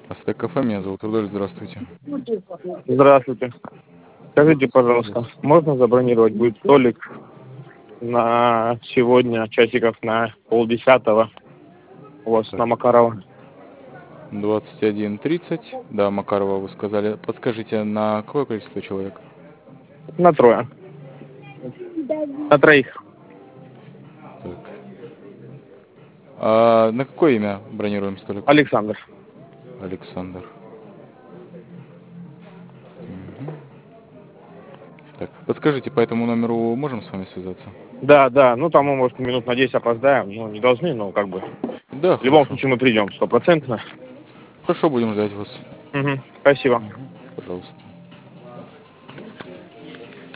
Астек кафе, меня зовут Рудольф, здравствуйте. Здравствуйте. Скажите, пожалуйста, Здравствуйте. можно забронировать будет столик на сегодня, часиков на 9:30 у вас Так, на Макарова? 21:30. Да, Макарова вы сказали. Подскажите, на какое количество человек? На трое. На троих. Так. А на какое имя бронируем столик? Александр. Александр. Так, подскажите, по этому номеру можем с вами связаться? Да, да, ну там мы, может, минут на 10 опоздаем. Ну, не должны, но как бы. Да, В любом хорошо. случае мы придем, 100%. Хорошо, будем ждать вас. Угу. Спасибо. Пожалуйста.